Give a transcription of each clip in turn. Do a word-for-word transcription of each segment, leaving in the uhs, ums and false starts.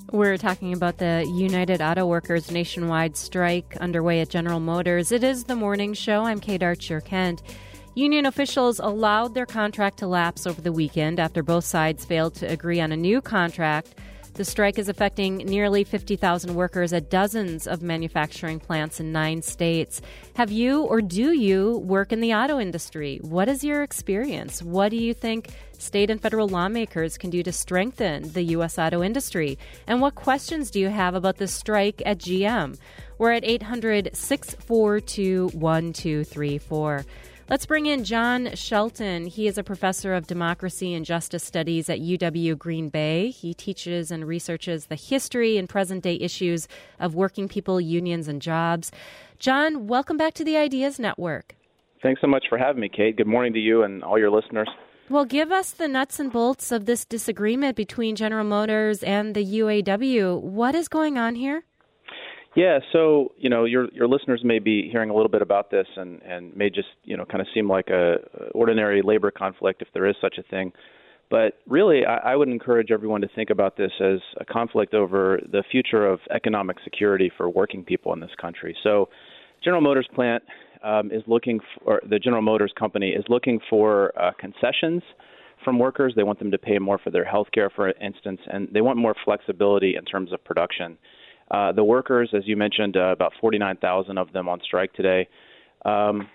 We're talking about the United Auto Workers nationwide strike underway at General Motors. It is the morning show. I'm Kate Archer-Kent. Union officials allowed their contract to lapse over the weekend after both sides failed to agree on a new contract. The strike is affecting nearly fifty thousand workers at dozens of manufacturing plants in nine states. Have you or do you work in the auto industry? What is your experience? What do you think state and federal lawmakers can do to strengthen the U S auto industry? And what questions do you have about the strike at G M? We're at eight hundred, six four two, one two three four. Let's bring in John Shelton. He is a professor of democracy and justice studies at U W Green Bay. He teaches and researches the history and present-day issues of working people, unions, and jobs. John, welcome back to the Ideas Network. Thanks so much for having me, Kate. Good morning to you and all your listeners. Well, give us the nuts and bolts of this disagreement between General Motors and the U A W. What is going on here? Yeah, so, you know, your your listeners may be hearing a little bit about this and, and may just, you know, kind of seem like a ordinary labor conflict if there is such a thing. But really, I, I would encourage everyone to think about this as a conflict over the future of economic security for working people in this country. So General Motors plant um, is looking for, the General Motors company is looking for uh, concessions from workers. They want them to pay more for their health care, for instance, and they want more flexibility in terms of production. Uh, the workers, as you mentioned, uh, about forty-nine thousand of them on strike today, um,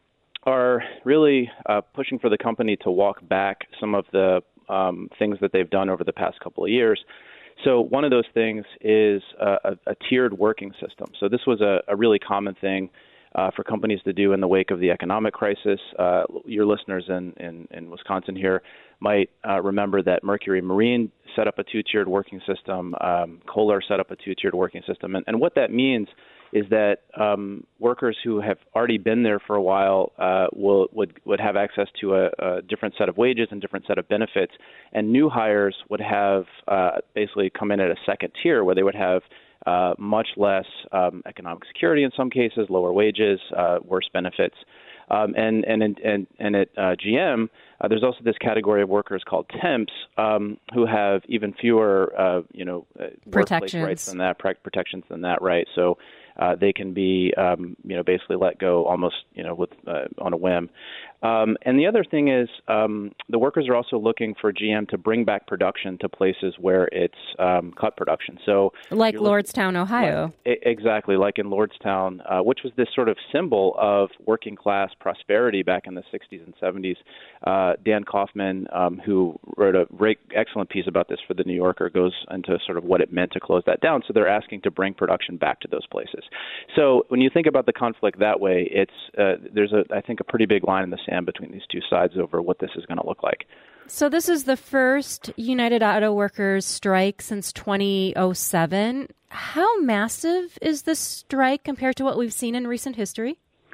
are really uh, pushing for the company to walk back some of the um, things that they've done over the past couple of years. So one of those things is a, a, a tiered working system. So this was a, a really common thing uh, for companies to do in the wake of the economic crisis. Uh, your listeners in, in, in Wisconsin here might uh, remember that Mercury Marine set up a two-tiered working system. Um, Kohler set up a two-tiered working system. And, and what that means is that um, workers who have already been there for a while uh, will would, would have access to a, a different set of wages and different set of benefits. And new hires would have uh, basically come in at a second tier where they would have uh, much less um, economic security in some cases, lower wages, uh, worse benefits. Um, and, and, and, and at uh, G M, uh, there's also this category of workers called temps um, who have even fewer, uh, you know, uh, workplace rights than that, protections than that, right? So uh, they can be, um, you know, basically let go almost, you know, with uh, on a whim. Um, and the other thing is um, the workers are also looking for G M to bring back production to places where it's um, cut production. So, like Lordstown, Ohio. Like, exactly, like in Lordstown, uh, which was this sort of symbol of working class prosperity back in the sixties and seventies. Uh, Dan Kaufman, um, who wrote a great, excellent piece about this for The New Yorker, goes into sort of what it meant to close that down. So they're asking to bring production back to those places. So when you think about the conflict that way, it's uh, there's a I think a pretty big line in the sand between these two sides over what this is going to look like. So this is the first United Auto Workers strike since two thousand seven. How massive is this strike compared to what we've seen in recent history?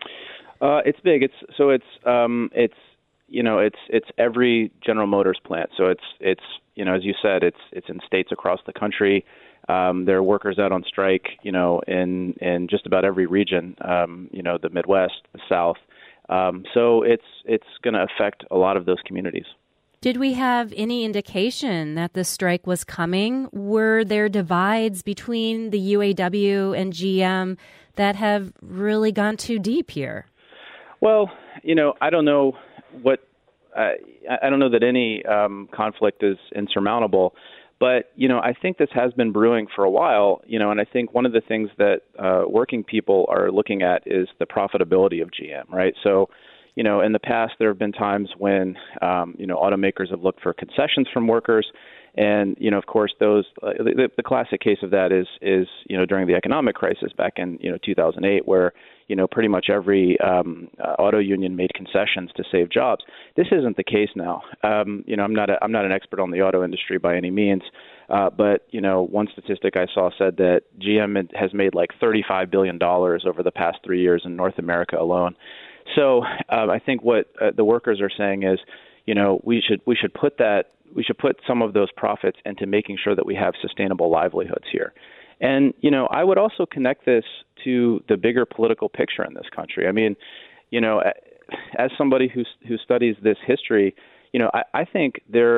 Uh, it's big. It's so it's um, it's you know it's it's every General Motors plant. So it's it's you know as you said, it's it's in states across the country. Um, there are workers out on strike, you know, in in just about every region. Um, you know, the Midwest, the South. Um, so it's it's going to affect a lot of those communities. Did we have any indication that the strike was coming? Were there divides between the U A W and G M that have really gone too deep here? Well, you know, I don't know what uh, I don't know that any um, conflict is insurmountable. But, you know, I think this has been brewing for a while, you know, and I think one of the things that uh, working people are looking at is the profitability of G M, right? So, you know, in the past, there have been times when, um, you know, automakers have looked for concessions from workers. And, you know, of course, those uh, the, the classic case of that is, is, you know, during the economic crisis back in, you know, two thousand eight, where, you know, pretty much every um, uh, auto union made concessions to save jobs. This isn't the case now. Um, you know, I'm not a, I'm not an expert on the auto industry by any means, uh, but, you know, one statistic I saw said that G M has made like thirty-five billion dollars over the past three years in North America alone. So uh, I think what uh, the workers are saying is, you know, we should we should put that we should put some of those profits into making sure that we have sustainable livelihoods here. And, you know, I would also connect this to the bigger political picture in this country. I mean, you know, as somebody who who studies this history, you know, I, I think there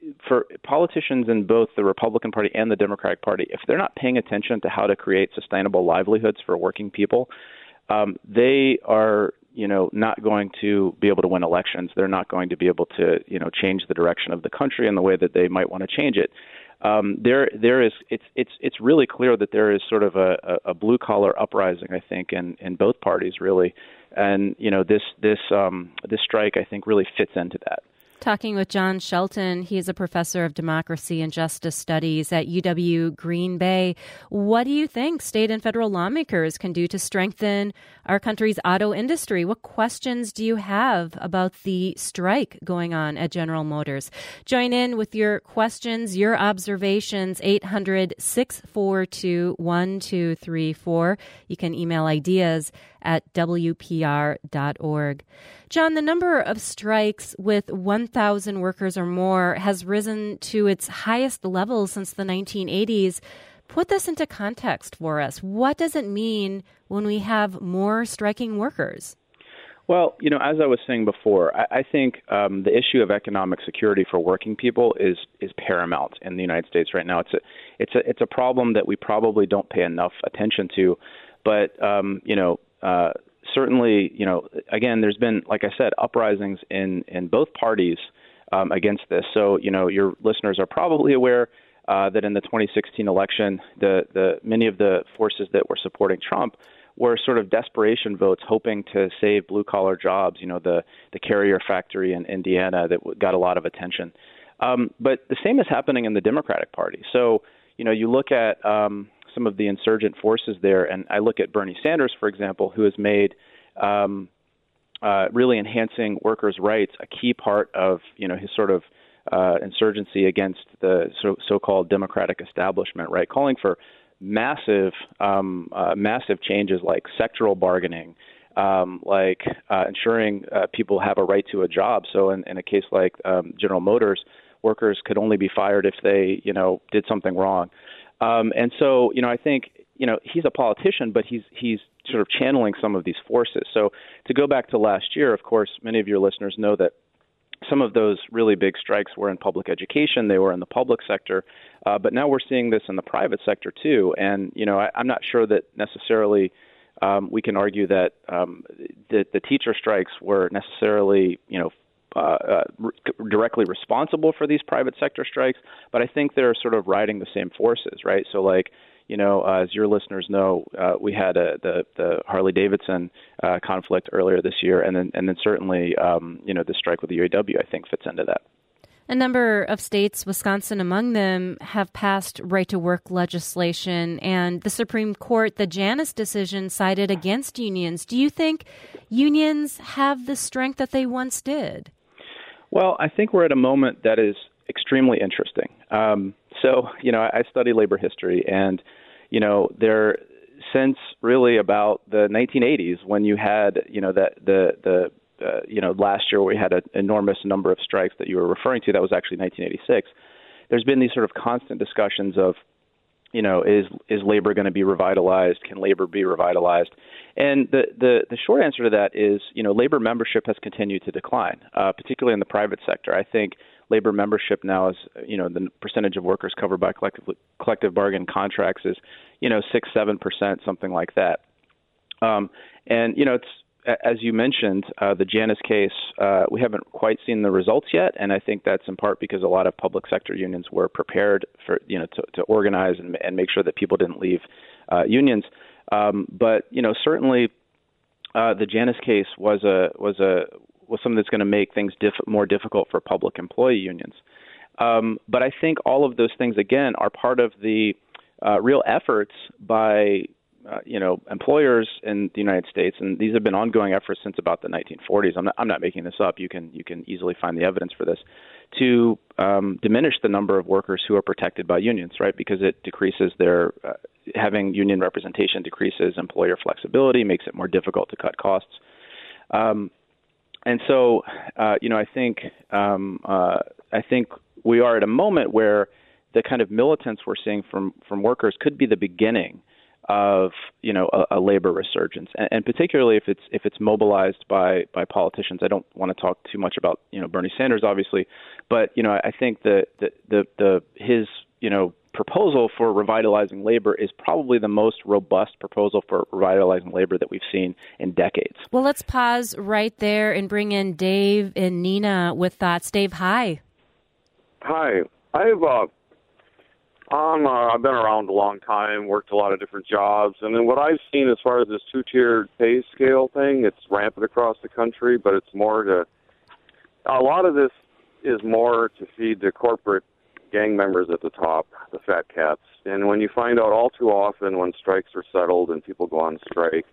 for politicians in both the Republican Party and the Democratic Party, if they're not paying attention to how to create sustainable livelihoods for working people, um, they are, you know, not going to be able to win elections. They're not going to be able to, you know, change the direction of the country in the way that they might want to change it. Um, there, there is. It's, it's, it's really clear that there is sort of a, a blue collar uprising, I think, in, in both parties, really, and you know, this, this, um, this strike, I think, really fits into that. Talking with John Shelton. He is a professor of democracy and justice studies at U W Green Bay. What do you think state and federal lawmakers can do to strengthen our country's auto industry? What questions do you have about the strike going on at General Motors? Join in with your questions, your observations, eight hundred, six four two, one two three four. You can email ideas at W P R dot org. John, the number of strikes with one thousand workers or more has risen to its highest level since the nineteen eighties. Put this into context for us. What does it mean when we have more striking workers? Well, you know, as I was saying before, I, I think um, the issue of economic security for working people is is paramount in the United States right now. It's a it's a it's a problem that we probably don't pay enough attention to, but um, you know. Uh, Certainly, you know, again, there's been, like I said, uprisings in, in both parties um, against this. So, you know, your listeners are probably aware uh, that in the twenty sixteen election, the, the many of the forces that were supporting Trump were sort of desperation votes, hoping to save blue-collar jobs. You know, the, the Carrier factory in Indiana that got a lot of attention. Um, but the same is happening in the Democratic Party. So, you know, you look at um, some of the insurgent forces there, and I look at Bernie Sanders, for example, who has made um, uh, really enhancing workers' rights a key part of, you know, his sort of uh, insurgency against the so- so-called Democratic establishment, right? Calling for massive, um, uh, massive changes like sectoral bargaining, um, like uh, ensuring uh, people have a right to a job. So in, in a case like um, General Motors, workers could only be fired if they, you know, did something wrong. Um, and so, you know, I think, you know, he's a politician, but he's he's sort of channeling some of these forces. So to go back to last year, of course, many of your listeners know that some of those really big strikes were in public education. They were in the public sector. Uh, but now we're seeing this in the private sector, too. And, you know, I, I'm not sure that necessarily um, we can argue that um, the, the teacher strikes were necessarily, you know, Uh, uh, re- directly responsible for these private sector strikes, but I think they're sort of riding the same forces, right? So, like, you know, uh, as your listeners know, uh, we had a, the the Harley Davidson uh, conflict earlier this year, and then and then certainly, um, you know, the strike with the U A W, I think, fits into that. A number of states, Wisconsin among them, have passed right-to-work legislation, and the Supreme Court, the Janus decision, sided against unions. Do you think unions have the strength that they once did? Well, I think we're at a moment that is extremely interesting. Um, so, you know, I, I study labor history, and, you know, there, since really about the nineteen eighties, when you had, you know, that the the uh, you know, last year we had an enormous number of strikes that you were referring to. That was actually nineteen eighty-six. There's been these sort of constant discussions of, you know, is is labor going to be revitalized? Can labor be revitalized? And the, the, the short answer to that is, you know, labor membership has continued to decline, uh, particularly in the private sector. I think labor membership now is, you know, the percentage of workers covered by collective, collective bargain contracts is, you know, six, seven percent, something like that. Um, and, you know, it's, as you mentioned, uh, the Janus case, uh, we haven't quite seen the results yet, and I think that's in part because a lot of public sector unions were prepared for, you know, to, to organize and, and make sure that people didn't leave uh, unions. Um, but you know, certainly, uh, the Janus case was a was a was something that's going to make things diff- more difficult for public employee unions. Um, but I think all of those things again are part of the uh, real efforts by uh, you know employers in the United States, and these have been ongoing efforts since about the nineteen forties. I'm not I'm not making this up. You can you can easily find the evidence for this. To um, diminish the number of workers who are protected by unions, right? Because it decreases their uh, having union representation decreases employer flexibility, makes it more difficult to cut costs. Um, and so, uh, you know, I think um, uh, I think we are at a moment where the kind of militance we're seeing from from workers could be the beginning of, you know, a, a labor resurgence, and, and particularly if it's if it's mobilized by by politicians. I don't want to talk too much about, you know, Bernie Sanders, obviously, but you know, I think that the the, the his you know proposal for revitalizing labor is probably the most robust proposal for revitalizing labor that we've seen in decades. Well, let's pause right there and bring in Dave and Nina with thoughts. Dave, hi. Hi. I've uh, I'm, uh, I've been around a long time, worked a lot of different jobs, and then what I've seen as far as this two-tiered pay scale thing, it's rampant across the country, but it's more to, a lot of this is more to feed the corporate gang members at the top, the fat cats. And when you find out all too often when strikes are settled and people go on strike,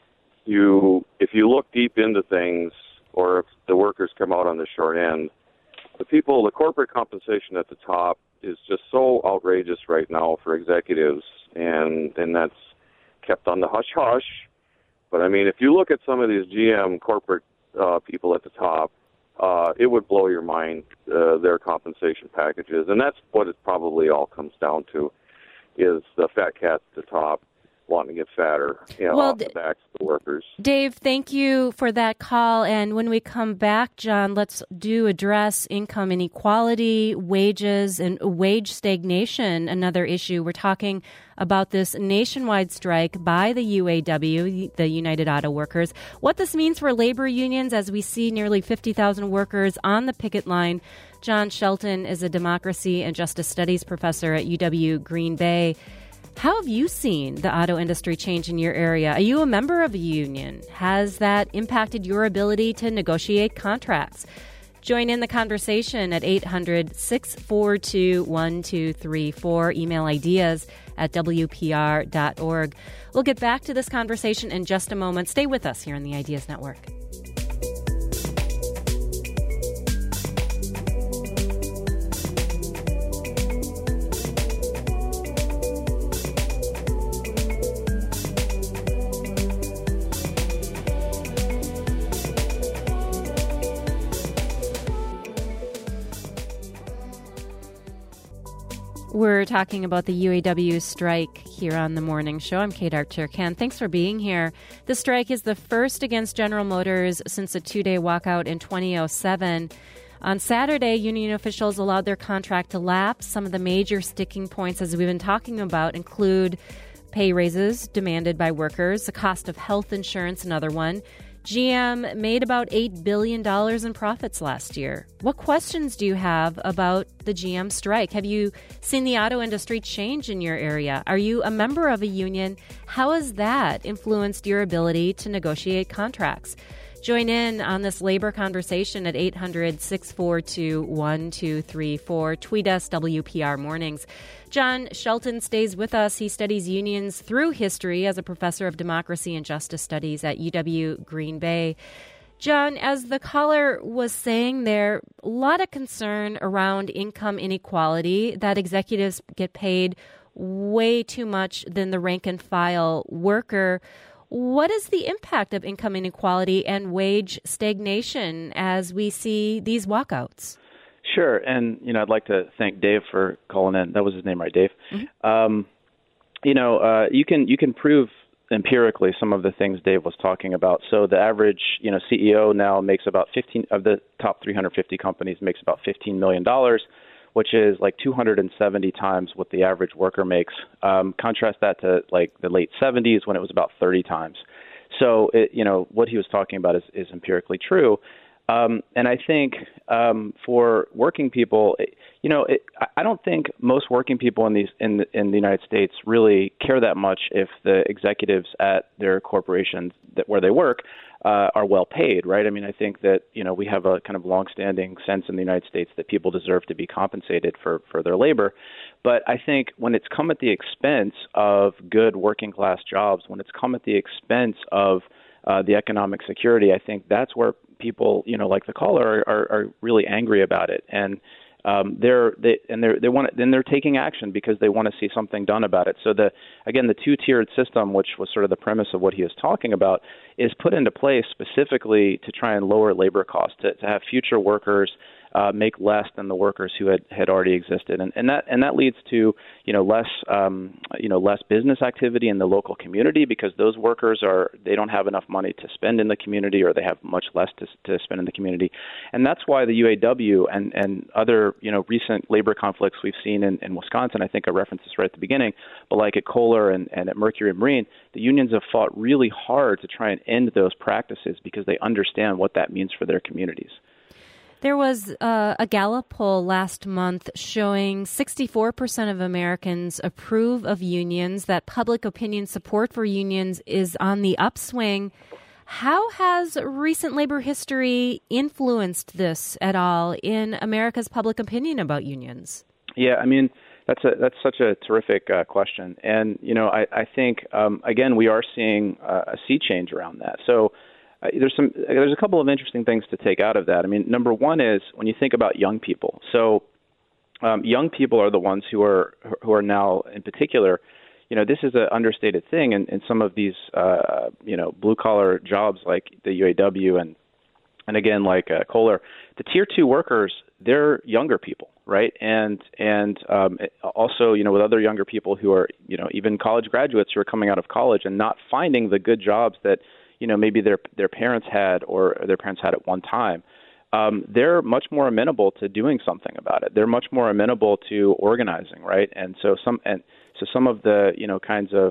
you, if you look deep into things, or if the workers come out on the short end, the people, the corporate compensation at the top is just so outrageous right now for executives, and and that's kept on the hush-hush. But, I mean, if you look at some of these G M corporate uh, people at the top, uh, it would blow your mind, uh, their compensation packages. And that's what it probably all comes down to, is the fat cat at the top wanting to get fatter, you know, well, off the backs of the workers. Dave, thank you for that call. And when we come back, John, let's do address income inequality, wages, and wage stagnation, another issue. We're talking about this nationwide strike by the U A W, the United Auto Workers, what this means for labor unions as we see nearly fifty thousand workers on the picket line. John Shelton is a democracy and justice studies professor at U W Green Bay. How have you seen the auto industry change in your area? Are you a member of a union? Has that impacted your ability to negotiate contracts? Join in the conversation at eight hundred, six four two, one two three four. Email ideas at W P R dot org. We'll get back to this conversation in just a moment. Stay with us here on the Ideas Network. We're talking about the U A W strike here on the morning show. I'm Kate Archer-Kent. Thanks for being here. The strike is the first against General Motors since a two-day walkout in twenty oh seven. On Saturday, union officials allowed their contract to lapse. Some of the major sticking points, as we've been talking about, include pay raises demanded by workers, the cost of health insurance, another one. G M made about eight billion dollars in profits last year. What questions do you have about the G M strike? Have you seen the auto industry change in your area? Are you a member of a union? How has that influenced your ability to negotiate contracts? Join in on this labor conversation at eight hundred, six four two, one two three four. Tweet us, W P R Mornings. John Shelton stays with us. He studies unions through history as a professor of democracy and justice studies at U W Green Bay. John, as the caller was saying there, a lot of concern around income inequality, that executives get paid way too much than the rank and file worker. What is the impact of income inequality and wage stagnation as we see these walkouts? Sure. And, you know, I'd like to thank Dave for calling in. That was his name, right, Dave? Mm-hmm. Um, you know, uh, you can you can prove empirically some of the things Dave was talking about. So the average, you know, C E O now makes about fifteen of the top three hundred fifty companies makes about fifteen million dollars, which is like two hundred seventy times what the average worker makes. Um, contrast that to like the late seventies when it was about thirty times. So, it, you know, what he was talking about is, is empirically true. Um, and I think um, for working people, you know, it, I don't think most working people in these in the, in the United States really care that much if the executives at their corporations that where they work uh, are well paid, right? I mean, I think that, you know, we have a kind of longstanding sense in the United States that people deserve to be compensated for, for their labor. But I think when it's come at the expense of good working class jobs, when it's come at the expense of uh, the economic security, I think that's where people, you know, like the caller, are, are, are really angry about it, and um, they're they and they're they want then they're taking action because they want to see something done about it. So the again the two-tiered system, which was sort of the premise of what he was talking about, is put into place specifically to try and lower labor costs, to, to have future workers uh, make less than the workers who had, had already existed, and, and that and that leads to you know less um, you know less business activity in the local community because those workers are they don't have enough money to spend in the community, or they have much less to, to spend in the community, and that's why the U A W and and other you know recent labor conflicts we've seen in, in Wisconsin, I think I referenced this right at the beginning, but like at Kohler and, and at Mercury Marine, the unions have fought really hard to try and end those practices because they understand what that means for their communities. There was uh, a Gallup poll last month showing sixty-four percent of Americans approve of unions, that public opinion support for unions is on the upswing. How has recent labor history influenced this at all in America's public opinion about unions? Yeah, I mean, that's a that's such a terrific uh, question. And, you know, I, I think, um, again, we are seeing uh, a sea change around that. So uh, there's some there's a couple of interesting things to take out of that. I mean, number one is when you think about young people. So um, young people are the ones who are who are now, in particular, you know, this is an understated thing in, in some of these, uh, you know, blue-collar jobs like the U A W and, and again, like uh, Kohler. The Tier two workers, they're younger people, right? And and um, also, you know, with other younger people who are, you know, even college graduates who are coming out of college and not finding the good jobs that, you know, maybe their their parents had or their parents had at one time. Um, they're much more amenable to doing something about it. They're much more amenable to organizing, right? And so some and so some of the you know kinds of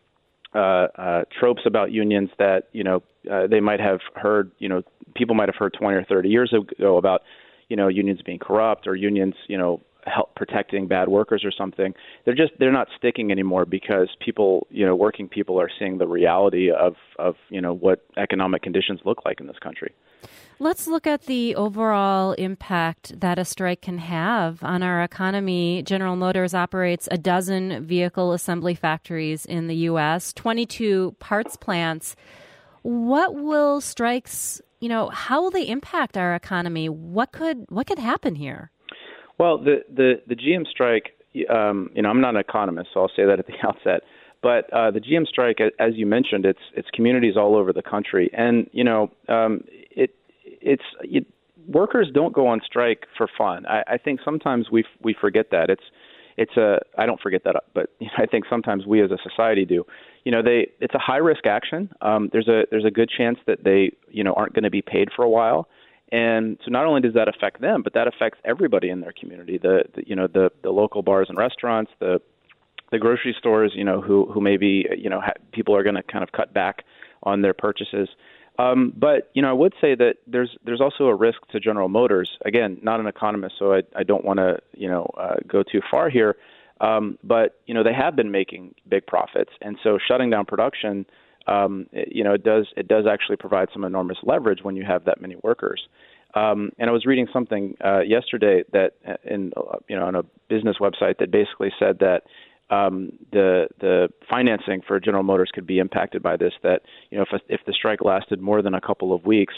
uh, uh, tropes about unions that you know uh, they might have heard, you know, people might have heard twenty or thirty years ago about, you know, unions being corrupt or unions, you know, help protecting bad workers or something. They're just they're not sticking anymore because people, you know, working people are seeing the reality of of you know what economic conditions look like in this country. Let's look at the overall impact that a strike can have on our economy. General Motors operates a dozen vehicle assembly factories in the U S, twenty-two parts plants. What will strikes, you know, how will they impact our economy? What could what could happen here? Well, the the, the G M strike, um, you know, I'm not an economist, so I'll say that at the outset. But uh, the G M strike, as you mentioned, it's it's communities all over the country, and you know, um, it it's it, workers don't go on strike for fun. I, I think sometimes we we forget that. It's it's a I don't forget that, but you know, I think sometimes we as a society do. You know, they it's a high risk action. Um, there's a there's a good chance that they you know aren't going to be paid for a while. And so not only does that affect them, but that affects everybody in their community, the, the you know, the, the local bars and restaurants, the the grocery stores, you know, who, who maybe, you know, ha- people are going to kind of cut back on their purchases. Um, but, you know, I would say that there's there's also a risk to General Motors. Again, not an economist, so I, I don't want to, you know, uh, go too far here. Um, but, you know, they have been making big profits. And so shutting down production, Um, it, you know, it does it does actually provide some enormous leverage when you have that many workers. Um, and I was reading something uh, yesterday that in uh, you know on a business website that basically said that um, the the financing for General Motors could be impacted by this. That you know if if the strike lasted more than a couple of weeks,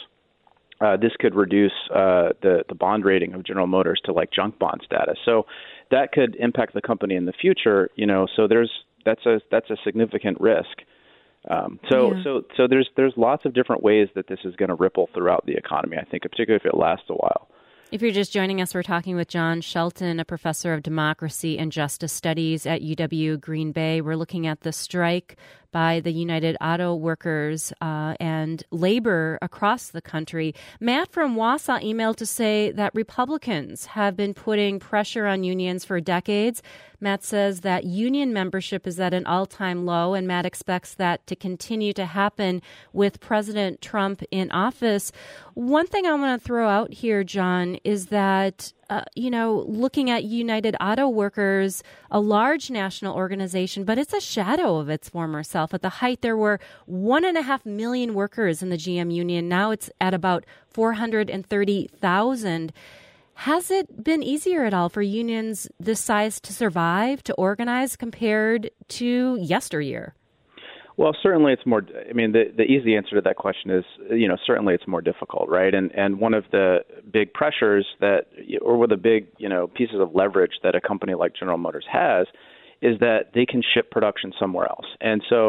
uh, this could reduce uh, the the bond rating of General Motors to like junk bond status. So that could impact the company in the future. You know, so there's that's a that's a significant risk. Um, so, yeah. so, so there's there's lots of different ways that this is going to ripple throughout the economy, I think, particularly if it lasts a while. If you're just joining us, we're talking with John Shelton, a professor of democracy and justice studies at U W Green Bay. We're looking at the strike by the United Auto Workers uh, and labor across the country. Matt from Wausau emailed to say that Republicans have been putting pressure on unions for decades. Matt says that union membership is at an all-time low, and Matt expects that to continue to happen with President Trump in office. One thing I want to throw out here, John, is that Uh, you know, looking at United Auto Workers, a large national organization, but it's a shadow of its former self. At the height, there were one and a half million workers in the G M union. Now it's at about four hundred thirty thousand. Has it been easier at all for unions this size to survive, to organize, compared to yesteryear? Well, certainly it's more, I mean, the, the easy answer to that question is, you know, certainly it's more difficult, right? And and one of the big pressures that, or one of the big, you know, pieces of leverage that a company like General Motors has is that they can ship production somewhere else. And so,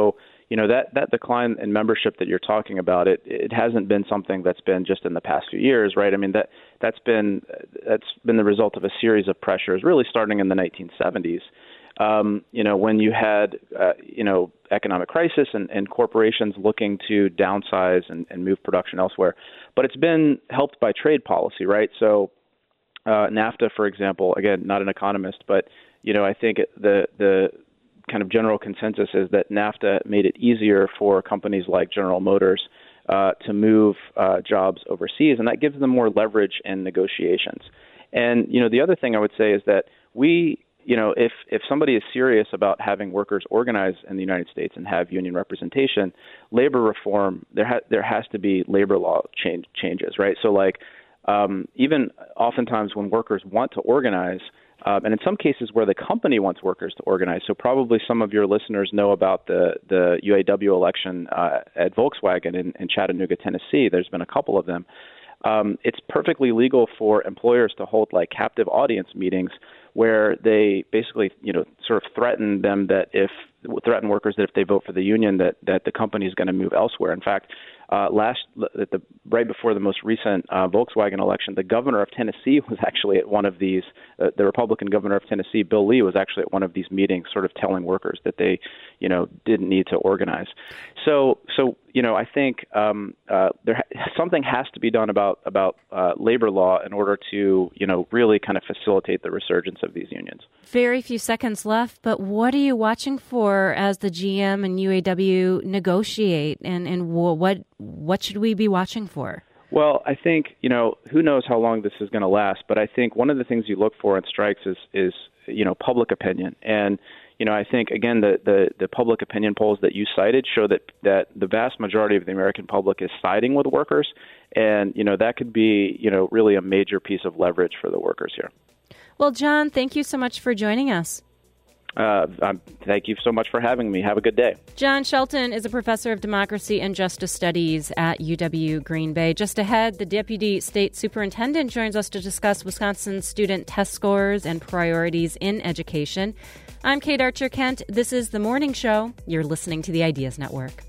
you know, that, that decline in membership that you're talking about, it it hasn't been something that's been just in the past few years, right? I mean, that that's been that's been the result of a series of pressures, really starting in the nineteen seventies. Um, you know, when you had uh, you know economic crisis and, and corporations looking to downsize and, and move production elsewhere, but it's been helped by trade policy, right? So uh, NAFTA, for example, again, not an economist, but you know, I think the the kind of general consensus is that NAFTA made it easier for companies like General Motors uh, to move uh, jobs overseas, and that gives them more leverage in negotiations. And, you know, the other thing I would say is that we, you know, if, if somebody is serious about having workers organize in the United States and have union representation, labor reform, there, ha- there has to be labor law change- changes, right? So, like, um, even oftentimes when workers want to organize, Um, and in some cases where the company wants workers to organize. So probably some of your listeners know about the, the U A W election uh, at Volkswagen in, in Chattanooga, Tennessee. There's been a couple of them. Um, it's perfectly legal for employers to hold like captive audience meetings where they basically, you know, sort of threaten them that if threaten workers that if they vote for the union, that that the company is going to move elsewhere. In fact, uh, last at the right before the most recent uh, Volkswagen election, the governor of Tennessee was actually at one of these. Uh, the Republican governor of Tennessee, Bill Lee, was actually at one of these meetings, sort of telling workers that they, you know, didn't need to organize. So, so you know, I think um, uh, there ha- something has to be done about about uh, labor law in order to, you know, really kind of facilitate the resurgence of these unions. Very few seconds left, but what are you watching for as the G M and U A W negotiate, and, and what what should we be watching for? Well, I think, you know, who knows how long this is going to last, but I think one of the things you look for in strikes is, is you know, public opinion. And, you know, I think, again, the, the, the public opinion polls that you cited show that, that the vast majority of the American public is siding with workers. And, you know, that could be, you know, really a major piece of leverage for the workers here. Well, John, thank you so much for joining us. Uh, um, thank you so much for having me. Have a good day. John Shelton is a professor of democracy and justice studies at U W Green Bay. Just ahead, the deputy state superintendent joins us to discuss Wisconsin's student test scores and priorities in education. I'm Kate Archer-Kent. This is The Morning Show. You're listening to the Ideas Network.